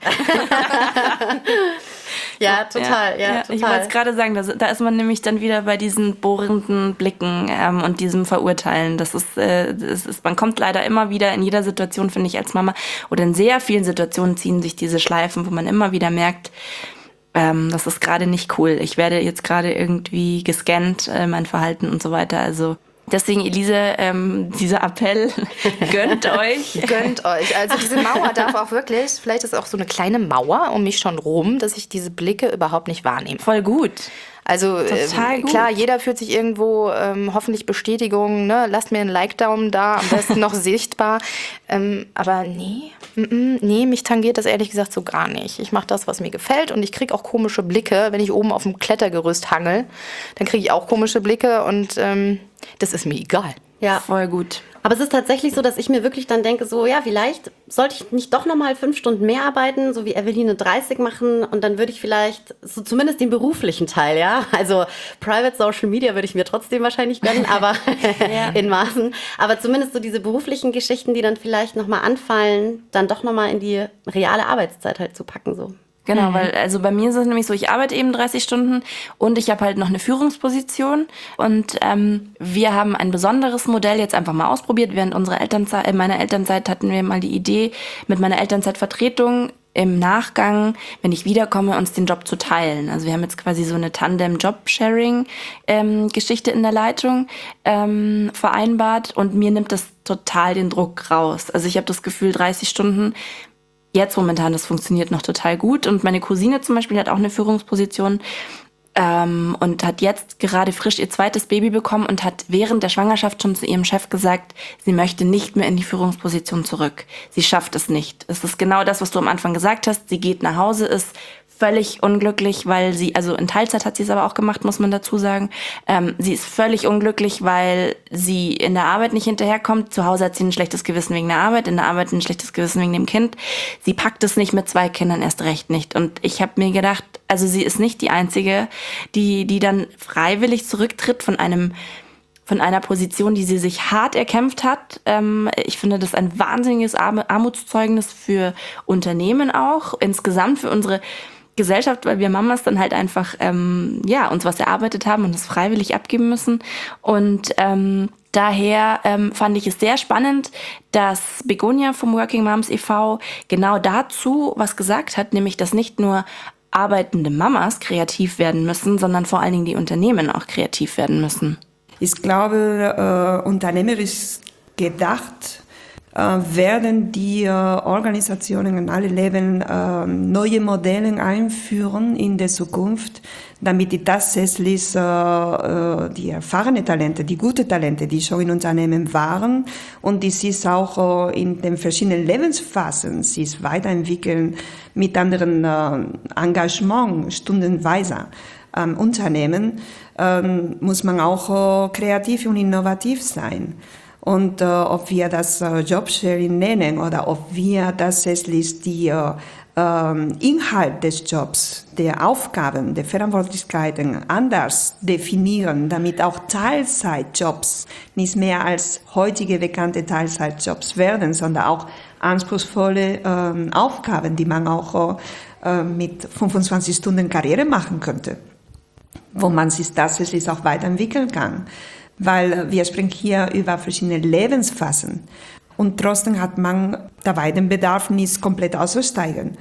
Ja, total, ja, total. Ich wollte es gerade sagen, da ist man nämlich dann wieder bei diesen bohrenden Blicken und diesem Verurteilen. Das ist, man kommt leider immer wieder in jeder Situation, finde ich, als Mama, oder in sehr vielen Situationen ziehen sich diese Schleifen, wo man immer wieder merkt, das ist gerade nicht cool. Ich werde jetzt gerade irgendwie gescannt, mein Verhalten und so weiter. Also deswegen, Elise, dieser Appell, gönnt euch. Gönnt euch. Also diese Mauer darf auch wirklich, vielleicht ist auch so eine kleine Mauer um mich schon rum, dass ich diese Blicke überhaupt nicht wahrnehme. Voll gut. Also klar, jeder fühlt sich irgendwo hoffentlich Bestätigung, ne? Lasst mir einen Like-Daumen da, am besten noch sichtbar. Aber nee, mich tangiert das ehrlich gesagt so gar nicht. Ich mache das, was mir gefällt und ich kriege auch komische Blicke, wenn ich oben auf dem Klettergerüst hangel, dann kriege ich auch komische Blicke und das ist mir egal. Ja, voll gut. Aber es ist tatsächlich so, dass ich mir wirklich dann denke, so, ja, vielleicht sollte ich nicht doch nochmal 5 Stunden mehr arbeiten, so wie Eveline 30 machen und dann würde ich vielleicht so zumindest den beruflichen Teil, ja, also Private Social Media würde ich mir trotzdem wahrscheinlich gönnen, aber in Maßen, aber zumindest so diese beruflichen Geschichten, die dann vielleicht nochmal anfallen, dann doch nochmal in die reale Arbeitszeit halt zu packen, so. Genau, weil also bei mir ist es nämlich so, ich arbeite eben 30 Stunden und ich habe halt noch eine Führungsposition und wir haben ein besonderes Modell jetzt einfach mal ausprobiert. Während meiner Elternzeit hatten wir mal die Idee, mit meiner Elternzeitvertretung im Nachgang, wenn ich wiederkomme, uns den Job zu teilen. Also wir haben jetzt quasi so eine Tandem-Job-Sharing-Geschichte in der Leitung vereinbart und mir nimmt das total den Druck raus. Also ich habe das Gefühl, 30 Stunden jetzt momentan, das funktioniert noch total gut. Und meine Cousine zum Beispiel hat auch eine Führungsposition. und hat jetzt gerade frisch ihr zweites Baby bekommen und hat während der Schwangerschaft schon zu ihrem Chef gesagt, sie möchte nicht mehr in die Führungsposition zurück. Sie schafft es nicht. Es ist genau das, was du am Anfang gesagt hast. Sie geht nach Hause, ist völlig unglücklich, weil sie, also in Teilzeit hat sie es aber auch gemacht, muss man dazu sagen. Sie ist völlig unglücklich, weil sie in der Arbeit nicht hinterherkommt. Zu Hause hat sie ein schlechtes Gewissen wegen der Arbeit, in der Arbeit ein schlechtes Gewissen wegen dem Kind. Sie packt es nicht mit 2 Kindern, erst recht nicht. Und ich habe mir gedacht, also sie ist nicht die Einzige, die dann freiwillig zurücktritt von einer Position, die sie sich hart erkämpft hat. Ich finde das ein wahnsinniges Armutszeugnis für Unternehmen auch, insgesamt für unsere Gesellschaft, weil wir Mamas dann halt einfach uns was erarbeitet haben und es freiwillig abgeben müssen. Und daher fand ich es sehr spannend, dass Begonia vom Working Moms e.V. genau dazu was gesagt hat, nämlich dass nicht nur arbeitende Mamas kreativ werden müssen, sondern vor allen Dingen die Unternehmen auch kreativ werden müssen. Ich glaube, unternehmerisch gedacht werden die Organisationen in alle Leben neue Modelle einführen in der Zukunft, damit die tatsächlich die erfahrenen Talente, die guten Talente, die schon in Unternehmen waren und die sich auch in den verschiedenen Lebensphasen sich weiterentwickeln mit anderen Engagement, stundenweise Unternehmen, muss man auch kreativ und innovativ sein. Und ob wir das Jobsharing nennen oder ob wir tatsächlich die Inhalt des Jobs, der Aufgaben, der Verantwortlichkeiten anders definieren, damit auch Teilzeitjobs nicht mehr als heutige bekannte Teilzeitjobs werden, sondern auch anspruchsvolle Aufgaben, die man auch mit 25 Stunden Karriere machen könnte, wo man sich tatsächlich auch weiterentwickeln kann. Weil wir sprechen hier über verschiedene Lebensphasen und trotzdem hat man dabei den Bedarf, nicht komplett auszusteigen.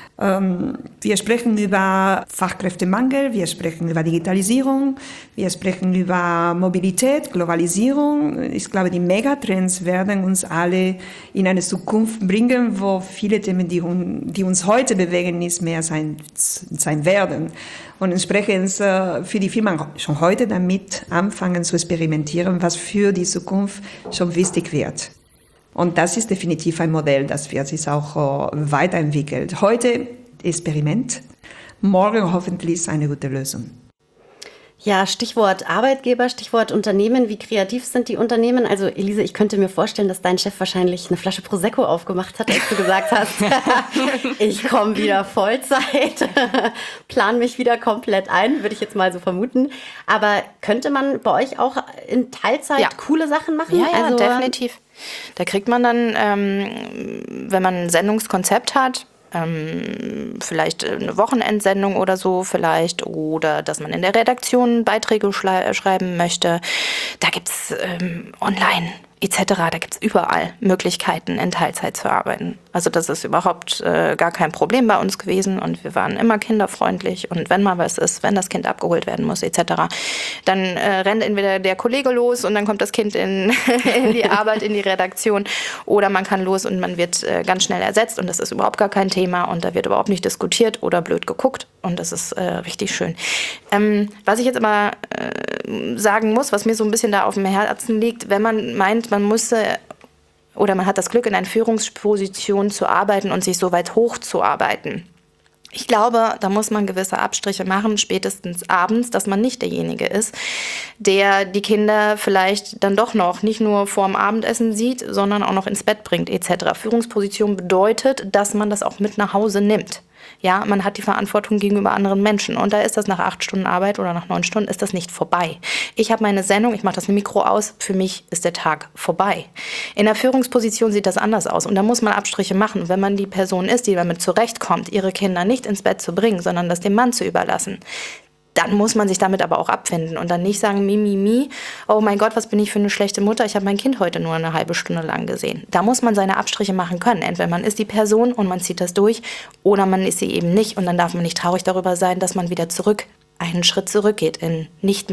Wir sprechen über Fachkräftemangel, wir sprechen über Digitalisierung, wir sprechen über Mobilität, Globalisierung. Ich glaube, die Megatrends werden uns alle in eine Zukunft bringen, wo viele Themen, die uns heute bewegen, nicht mehr sein werden. Und entsprechend für die Firmen schon heute damit anfangen zu experimentieren, was für die Zukunft schon wichtig wird. Und das ist definitiv ein Modell, das wird sich auch weiterentwickelt. Heute Experiment, morgen hoffentlich eine gute Lösung. Ja, Stichwort Arbeitgeber, Stichwort Unternehmen. Wie kreativ sind die Unternehmen? Also Elise, ich könnte mir vorstellen, dass dein Chef wahrscheinlich eine Flasche Prosecco aufgemacht hat, als du gesagt hast, ich komme wieder Vollzeit, plan mich wieder komplett ein, würde ich jetzt mal so vermuten. Aber könnte man bei euch auch in Teilzeit coole Sachen machen? Ja, also, definitiv. Da kriegt man dann, wenn man ein Sendungskonzept hat, vielleicht eine Wochenendsendung oder so vielleicht, oder dass man in der Redaktion Beiträge schreiben möchte. Da gibt es online etc., da gibt es überall Möglichkeiten, in Teilzeit zu arbeiten. Also das ist überhaupt gar kein Problem bei uns gewesen und wir waren immer kinderfreundlich und wenn mal was ist, wenn das Kind abgeholt werden muss etc., dann rennt entweder der Kollege los und dann kommt das Kind in die Arbeit, in die Redaktion, oder man kann los und man wird ganz schnell ersetzt und das ist überhaupt gar kein Thema und da wird überhaupt nicht diskutiert oder blöd geguckt und das ist richtig schön. Was ich jetzt aber sagen muss, was mir so ein bisschen da auf dem Herzen liegt, wenn man meint, man müsse oder man hat das Glück, in einer Führungsposition zu arbeiten und sich so weit hochzuarbeiten. Ich glaube, da muss man gewisse Abstriche machen, spätestens abends, dass man nicht derjenige ist, der die Kinder vielleicht dann doch noch nicht nur vorm Abendessen sieht, sondern auch noch ins Bett bringt etc. Führungsposition bedeutet, dass man das auch mit nach Hause nimmt. Ja, man hat die Verantwortung gegenüber anderen Menschen und da ist das nach 8 Stunden Arbeit oder nach 9 Stunden ist das nicht vorbei. Ich habe meine Sendung, ich mache das Mikro aus, für mich ist der Tag vorbei. In der Führungsposition sieht das anders aus und da muss man Abstriche machen. Und wenn man die Person ist, die damit zurechtkommt, ihre Kinder nicht ins Bett zu bringen, sondern das dem Mann zu überlassen, dann muss man sich damit aber auch abfinden und dann nicht sagen, oh mein Gott, was bin ich für eine schlechte Mutter, ich habe mein Kind heute nur eine halbe Stunde lang gesehen. Da muss man seine Abstriche machen können. Entweder man ist die Person und man zieht das durch oder man ist sie eben nicht und dann darf man nicht traurig darüber sein, dass man wieder einen Schritt zurückgeht in nicht mehr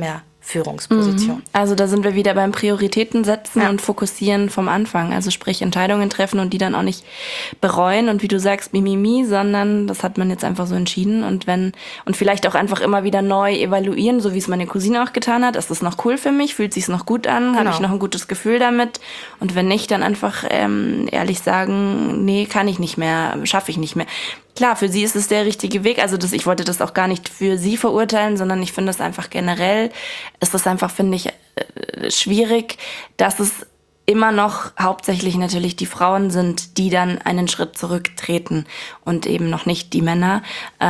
Führungsposition. Also da sind wir wieder beim Prioritäten setzen und fokussieren vom Anfang. Also sprich Entscheidungen treffen und die dann auch nicht bereuen und wie du sagst, mimimi, sondern das hat man jetzt einfach so entschieden und vielleicht auch einfach immer wieder neu evaluieren, so wie es meine Cousine auch getan hat. Ist das noch cool für mich? Fühlt sich's noch gut an? Habe ich noch ein gutes Gefühl damit? Und wenn nicht, dann einfach ehrlich sagen, nee, kann ich nicht mehr, schaffe ich nicht mehr. Klar, für sie ist es der richtige Weg. Also ich wollte das auch gar nicht für sie verurteilen, sondern ich finde es einfach generell, ist das einfach, finde ich, schwierig, dass es immer noch hauptsächlich natürlich die Frauen sind, die dann einen Schritt zurücktreten und eben noch nicht die Männer.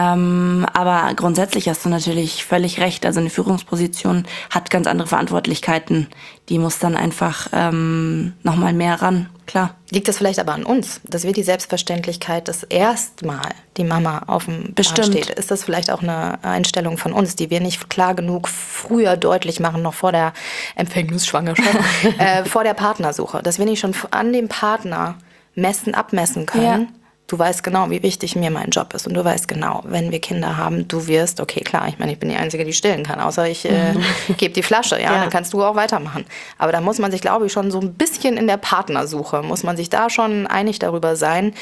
Aber grundsätzlich hast du natürlich völlig recht. Also eine Führungsposition hat ganz andere Verantwortlichkeiten. Die muss dann einfach noch mal mehr ran, klar. Liegt das vielleicht aber an uns, dass wir die Selbstverständlichkeit, dass erstmal die Mama auf dem Plan steht? Ist das vielleicht auch eine Einstellung von uns, die wir nicht klar genug früher deutlich machen, noch vor der Empfängnisschwangerschaft, vor der Partnersuche? Dass wir nicht schon an dem Partner abmessen können. Ja. Du weißt genau, wie wichtig mir mein Job ist. Und du weißt genau, wenn wir Kinder haben, du wirst, okay, klar, ich meine, ich bin die Einzige, die stillen kann, außer ich gebe die Flasche, dann kannst du auch weitermachen. Aber da muss man sich, glaube ich, schon so ein bisschen in der Partnersuche, muss man sich da schon einig darüber sein,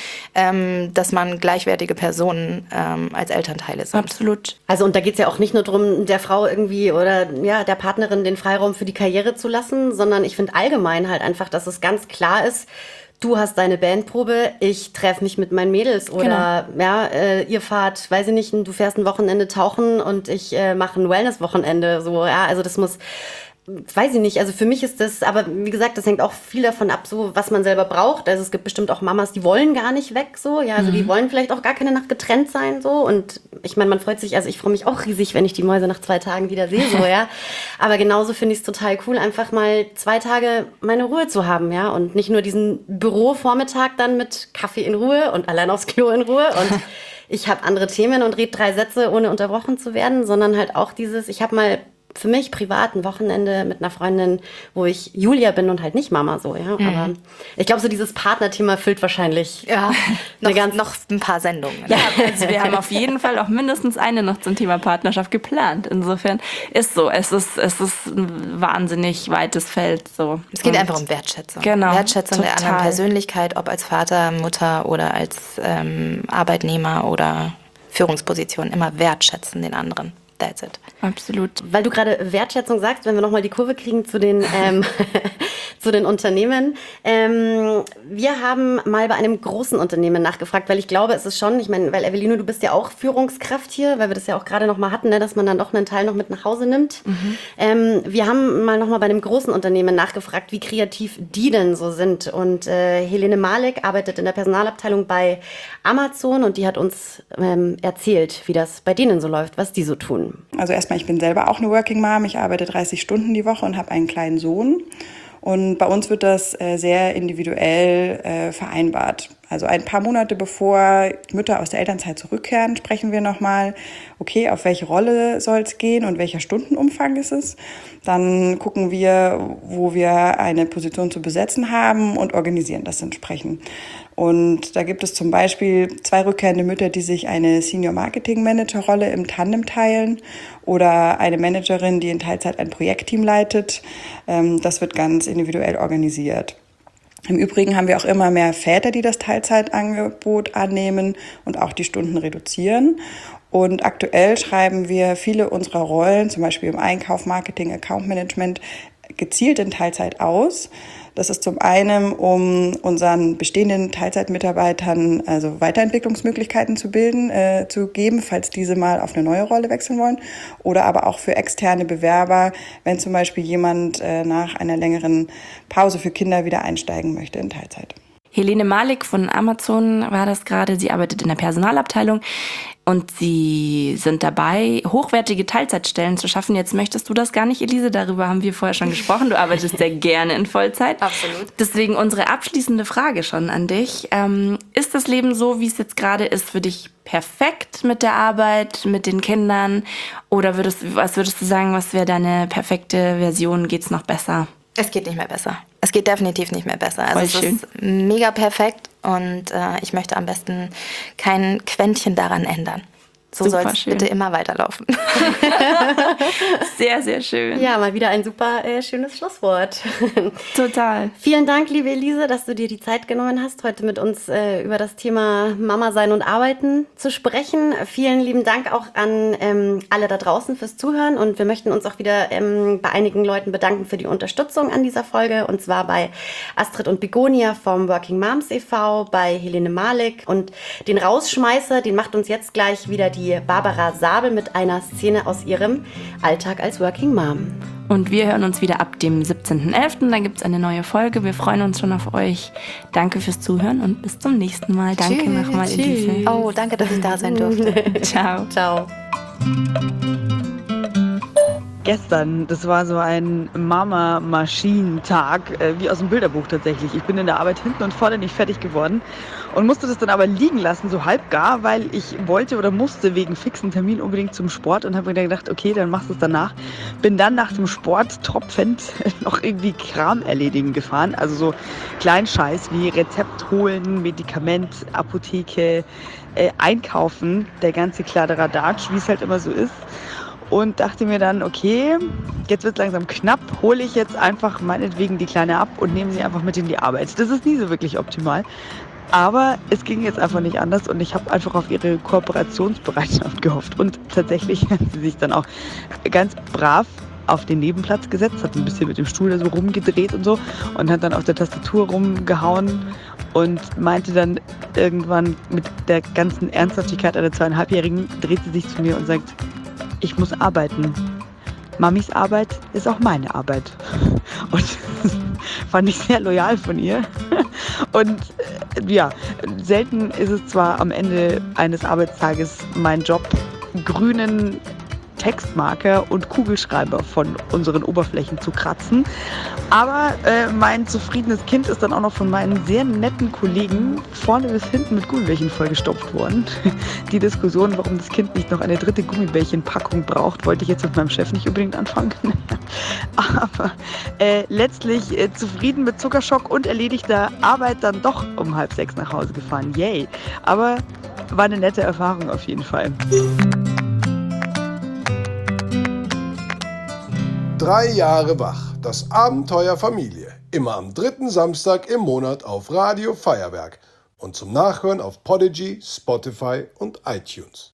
dass man gleichwertige Personen als Elternteile sind. Absolut. Also und da geht es ja auch nicht nur darum, der Frau irgendwie oder der Partnerin den Freiraum für die Karriere zu lassen, sondern ich finde allgemein halt einfach, dass es ganz klar ist, du hast deine Bandprobe, ich treffe mich mit meinen Mädels oder ihr fahrt, weiß ich nicht, du fährst ein Wochenende tauchen und ich mache ein Wellness-Wochenende. So, also das muss, weiß ich nicht, also für mich ist das, aber wie gesagt, das hängt auch viel davon ab, so was man selber braucht. Also es gibt bestimmt auch Mamas, die wollen gar nicht weg, so, also die wollen vielleicht auch gar keine Nacht getrennt sein, so. Und ich meine, man freut sich, also ich freue mich auch riesig, wenn ich die Mäuse nach 2 Tagen wieder sehe, so, Aber genauso finde ich es total cool, einfach mal 2 Tage meine Ruhe zu haben, und nicht nur diesen Bürovormittag dann mit Kaffee in Ruhe und allein aufs Klo in Ruhe und ich habe andere Themen und rede 3 Sätze, ohne unterbrochen zu werden, sondern halt auch dieses, ich habe mal für mich privat ein Wochenende mit einer Freundin, wo ich Julia bin und halt nicht Mama so, Aber ich glaube, so dieses Partnerthema füllt wahrscheinlich noch ein paar Sendungen. Ja, also wir haben auf jeden Fall auch mindestens eine noch zum Thema Partnerschaft geplant. Insofern ist so, es ist ein wahnsinnig weites Feld. So. Es geht einfach um Wertschätzung. Genau. Wertschätzung der anderen Persönlichkeit, ob als Vater, Mutter oder als Arbeitnehmer oder Führungsposition, immer wertschätzen den anderen. That's it. Absolut. Weil du gerade Wertschätzung sagst, wenn wir nochmal die Kurve kriegen zu den, zu den Unternehmen. Wir haben mal bei einem großen Unternehmen nachgefragt, weil ich glaube, es ist schon, ich meine, weil Evelino, du bist ja auch Führungskraft hier, weil wir das ja auch gerade nochmal hatten, dass man dann doch einen Teil noch mit nach Hause nimmt. Wir haben mal nochmal bei einem großen Unternehmen nachgefragt, wie kreativ die denn so sind. Und Helene Malik arbeitet in der Personalabteilung bei Amazon und die hat uns erzählt, wie das bei denen so läuft, was die so tun. Also erstmal, ich bin selber auch eine Working Mom. Ich arbeite 30 Stunden die Woche und habe einen kleinen Sohn. Und bei uns wird das sehr individuell vereinbart. Also ein paar Monate bevor Mütter aus der Elternzeit zurückkehren, sprechen wir nochmal, okay, auf welche Rolle soll es gehen und welcher Stundenumfang ist es. Dann gucken wir, wo wir eine Position zu besetzen haben und organisieren das entsprechend. Und da gibt es zum Beispiel 2 rückkehrende Mütter, die sich eine Senior-Marketing-Manager-Rolle im Tandem teilen oder eine Managerin, die in Teilzeit ein Projektteam leitet. Das wird ganz individuell organisiert. Im Übrigen haben wir auch immer mehr Väter, die das Teilzeitangebot annehmen und auch die Stunden reduzieren. Und aktuell schreiben wir viele unserer Rollen, zum Beispiel im Einkauf, Marketing, Account Management, gezielt in Teilzeit aus. Das ist zum einen, um unseren bestehenden Teilzeitmitarbeitern also Weiterentwicklungsmöglichkeiten zu geben, falls diese mal auf eine neue Rolle wechseln wollen. Oder aber auch für externe Bewerber, wenn zum Beispiel jemand nach einer längeren Pause für Kinder wieder einsteigen möchte in Teilzeit. Helene Malik von Amazon war das gerade. Sie arbeitet in der Personalabteilung und sie sind dabei, hochwertige Teilzeitstellen zu schaffen. Jetzt möchtest du das gar nicht, Elise, darüber haben wir vorher schon gesprochen. Du arbeitest sehr gerne in Vollzeit. Absolut. Deswegen unsere abschließende Frage schon an dich. Ist das Leben so, wie es jetzt gerade ist, für dich perfekt mit der Arbeit, mit den Kindern? Oder was würdest du sagen, was wäre deine perfekte Version? Geht's noch besser? Es geht nicht mehr besser. Es geht definitiv nicht mehr besser. Also es ist mega perfekt und ich möchte am besten kein Quäntchen daran ändern. So Super soll es schön. bitte immer weiterlaufen. Sehr, sehr schön. Ja, mal wieder ein super schönes Schlusswort. Total. Vielen Dank, liebe Elise, dass du dir die Zeit genommen hast, heute mit uns über das Thema Mama sein und arbeiten zu sprechen. Vielen lieben Dank auch an alle da draußen fürs Zuhören und wir möchten uns auch wieder bei einigen Leuten bedanken für die Unterstützung an dieser Folge und zwar bei Astrid und Begonia vom Working Moms e.V., bei Helene Malik und den Rausschmeißer, den macht uns jetzt gleich wieder die Barbara Sabel mit einer Szene aus ihrem Alltag als Working Mom. Und wir hören uns wieder ab dem 17.11. Da gibt es eine neue Folge. Wir freuen uns schon auf euch. Danke fürs Zuhören und bis zum nächsten Mal. Danke nochmal, Elise. Oh, danke, dass ich da sein durfte. Ciao. Ciao. Gestern, das war so ein Mama-Maschinen-Tag, wie aus dem Bilderbuch tatsächlich. Ich bin in der Arbeit hinten und vorne nicht fertig geworden und musste das dann aber liegen lassen, so halb gar, weil ich wollte oder musste wegen fixen Termin unbedingt zum Sport und habe mir dann gedacht, okay, dann machst du es danach. Bin dann nach dem Sport tropfend noch irgendwie Kram erledigen gefahren, also so Kleinscheiß wie Rezept holen, Medikament, Apotheke, einkaufen, der ganze Kladderadatsch, wie es halt immer so ist. Und dachte mir dann, okay, jetzt wird es langsam knapp, hole ich jetzt einfach meinetwegen die Kleine ab und nehme sie einfach mit in die Arbeit. Das ist nie so wirklich optimal. Aber es ging jetzt einfach nicht anders und ich habe einfach auf ihre Kooperationsbereitschaft gehofft. Und tatsächlich hat sie sich dann auch ganz brav auf den Nebenplatz gesetzt, hat ein bisschen mit dem Stuhl da so rumgedreht und so und hat dann auf der Tastatur rumgehauen und meinte dann irgendwann mit der ganzen Ernsthaftigkeit einer 2,5-Jährigen, dreht sie sich zu mir und sagt, ich muss arbeiten. Mamis Arbeit ist auch meine Arbeit. Und das fand ich sehr loyal von ihr. Und ja, selten ist es zwar am Ende eines Arbeitstages mein Job, grünen Textmarker und Kugelschreiber von unseren Oberflächen zu kratzen. Aber mein zufriedenes Kind ist dann auch noch von meinen sehr netten Kollegen vorne bis hinten mit Gummibärchen vollgestopft worden. Die Diskussion, warum das Kind nicht noch eine dritte Gummibärchenpackung braucht, wollte ich jetzt mit meinem Chef nicht unbedingt anfangen. Aber letztlich zufrieden mit Zuckerschock und erledigter Arbeit dann doch um 5:30 nach Hause gefahren. Yay! Aber war eine nette Erfahrung auf jeden Fall. 3 Jahre wach. Das Abenteuer Familie. Immer am 3. Samstag im Monat auf Radio Feuerwerk. Und zum Nachhören auf Podigy, Spotify und iTunes.